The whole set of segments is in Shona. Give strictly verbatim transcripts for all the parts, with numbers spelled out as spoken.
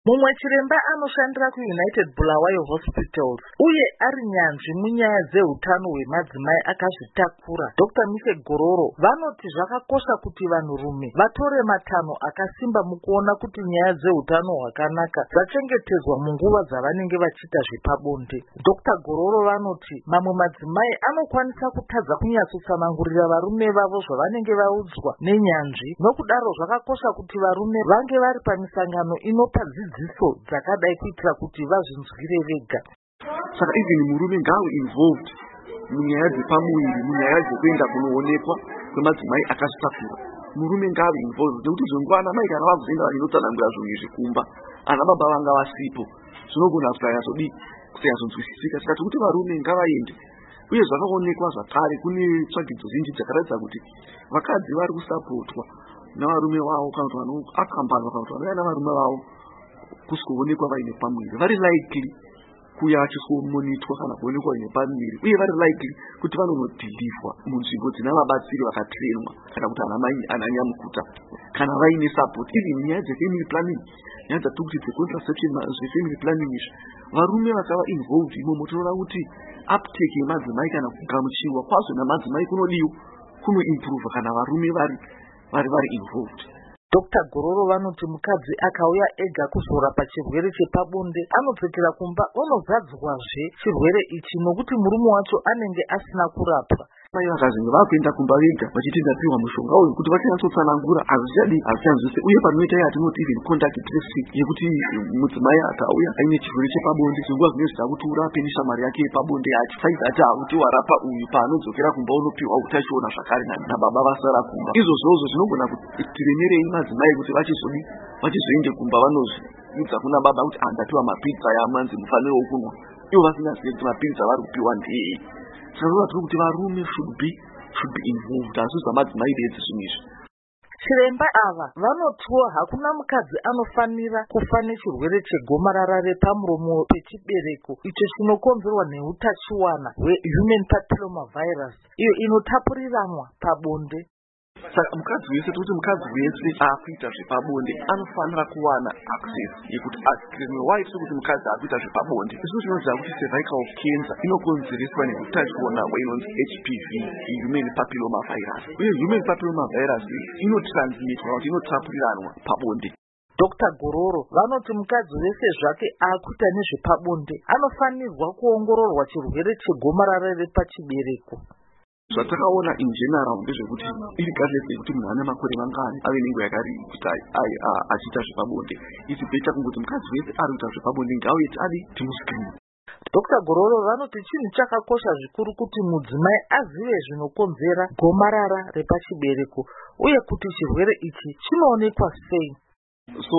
Mumwe chiremba anoshandira kuUnited Bulawayo Hospitals uye ari nyanzvi munyaya dzeutano hwemadzimai akazvitakura, Doctor Mise Gororo, vanoti zvakakosha kuti vanhurume vatore matanho akasimba mukuona kuti nyaya dzeutano hwakanaka dzachengetedzwa munguva dzavanenge vachiita zvepabonde. Doctor Gororo vanoti mamwe madzimai anokwanisa kutadza kunyatsotsanangurira varume vavo zvavanenge vaudzwa nenyanzvi, nokudaro zvakakosha kuti varume vange vari pamisangano inopa dzidziso dzakadai kuitira kuti vazvinzwire vega. Saka even murume ngawe involved munyaya dzepamuviri, munyaya dzekuenda kunoonekwa kwemadzimai akazvitakura. Murume ngawe involved nekuti zvenguva ana mai kana vakuzoenda vachinotsanangura zvinhu izvi kumba, ana baba vanga vasipo, zvinogona kusanyazodi kusanyazonzwisisika. Saka tikuti varume ngavaende. Uye zvakaonekwa zvakare, kune tsvagidzo zhinji dzakaratidza kuti vakadzi vari kusapotwa navarume vavo kana kuti vanoakambanwa kana kuti vanouya navarume vavo kusikuonekwa vaine pamuviri, vari likely kuya vachisikumonitwa kana kuonekwa vaine pamuviri, uye vari likely kuti vanonodhilivhwa munzvimbo dzina vabatsiri vakatrenwa kana kuti anamai ananyamukuta kana vaine support. Even nyaya dzefamily planning, nyaya dzatiri kuti dzecontraception zvefamily planning izvi, varume vakava involved imomo tinoona kuti uptake yemadzimai kana kugamuchirwa kwazvo namadzimai kunodiwa kunoimprove kana varume vari vari vari involved. Doctor Gororo vanoti mukadzi akauya ega kuzorapa chirwere chepabonde anodzokera kumba onozadzwazve chirwere ichi nokuti murume wacho anenge asina kurapwa. Mai vakazvinge vakuenda kumba vega vachiti ndapiwa mushonga uyu kuti vachinyatsotsanangura hazvichadi hazvichanzwise, uye panoita yatinoti even contact tracing yekuti mudzimai akauya aine chirwere chepabonde zvinguva zvimwe zvida kuti urape neshamwari yake yepabonde yacho saidza ati hakuti warapa uyu paanodzokera kumba unopiwa utachiona zvakare nababa vasara kumba. Izvozvozvo zvinogona kutiremerei madzimai kuti vachizodi vachizoende kumba vanozviudza kuna baba kuti andapiwa mapizza yamanzi mufaniro wokunwa, ivo vasingazivi kuti mapizza vari kupiwa ndei. Saka tiri kuti varume should be should be involved, hazvizva madzimai bedzi zvinhu izvi. Chiremba ava vanotiwo hakuna mukadzi anofanira kufa nechirwere chegomarara repamuromo pechibereko icho chinokonzerwa neutachiwana hwehuman papilloma virus iyo inotapuriranwa pabonde. Saka mukadzi wese tikuti mukadzi wese akuita zvepabonde anofanira kuwana access yekuti askirine why tikuti mukadzi akuita zvepabonde. Izvo zvinoziva kuti cervical cancer inokonzereswa neutachiona hwainonzi H P V, human papilloma virus, uye human papilloma virus inotransmitwa kuti inotapuriranwa pabonde. Doctor Gororo vanoti mukadzi wese zvake akuita nezvepabonde anofanirwa kuongororwa chirwere chegomarara repachibereko. Zvatakaona in general ndezvekuti irigardless yekuti munhu ane makore mangani ave nenguva yakari kuti achiita zvepabonde, it's better kungoti mukadzi wese ari kuita zvepabonde ngauyeti adi timuscreen. Doctor Gororo vanoti chinhu chakakosha zvikuru kuti mudzimai azive zvinokonzera gomarara repachibereko uye kuti chirwere ichi chinoonekwa sei. So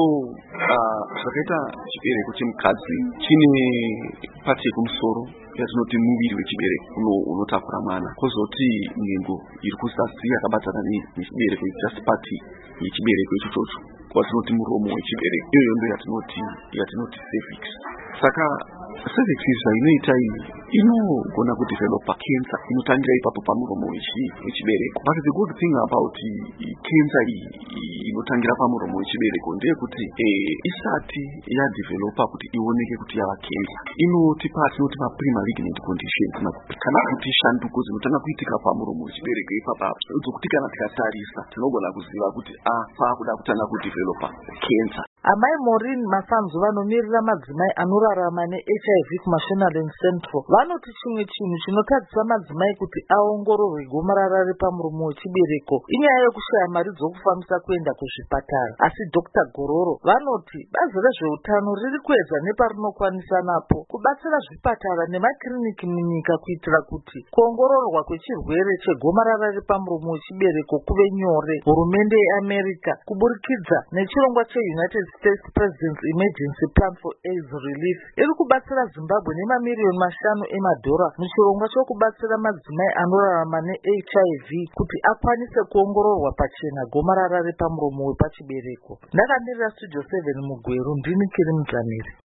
zvakaita chibereko chemukadzi chine pati yekumusoro yatinoti muviri wechibereko unotakura mwana, kwozoti nhengo iri kuzasi yakabatana nechibereko just pati yechibereko ichocho kwatinoti muromo wechibereko, iyoyo ndo yatinoti yatinoti cervix. Saka cervix zvainoita iyi inogona kudevelopa cancer inotangira ipapo pamuromo wechibereko. But the good thing about cancer iyi inotangira pamuromo wechibereko ndeyekuti isati yadevelopa kuti ioneke kuti yava cancer, inotipa tinotipa premalignant conditions kana kuti shanduko dzinotanga kuitika pamuromo wechibereko ipapapo dzokuti kana tikatarisa tinogona kuziva kuti afa kuda kutanga kudevelopa cancer. Amai Maureen Masanzu vanomirira madzimai anorarama ne-H I V kuMashonaland Central vanoti chimwe chinhu chinotadzisa madzimai kuti aongororwe gomarara repamuromo wechibereko inyaya yekushaya mari dzokufambisa kuenda kuzvipatara. Asi Doctor Gororo vanoti bazi rezveutano riri kuedza neparinokwanisa napo kubatsira zvipatara nemakiriniki munyika kuitira kuti kuongororwa kwechirwere chegomarara repamuromo wechibereko kuve nyore. Hurumende yeAmerica kuburikidza nechirongwa cheUnited States President's Emergency Plan for AIDS Relief iri kubatsira Zimbabwe nemamiliyoni mashanu emadhora muchirongwa chokubatsira madzimai anorarama ne-H I V kuti akwanise kuongororwa pachena gomarara repamuromo wepachibereko. Ndakamirira Studio seven Mugweru, ndini Kiri Mudzamiri.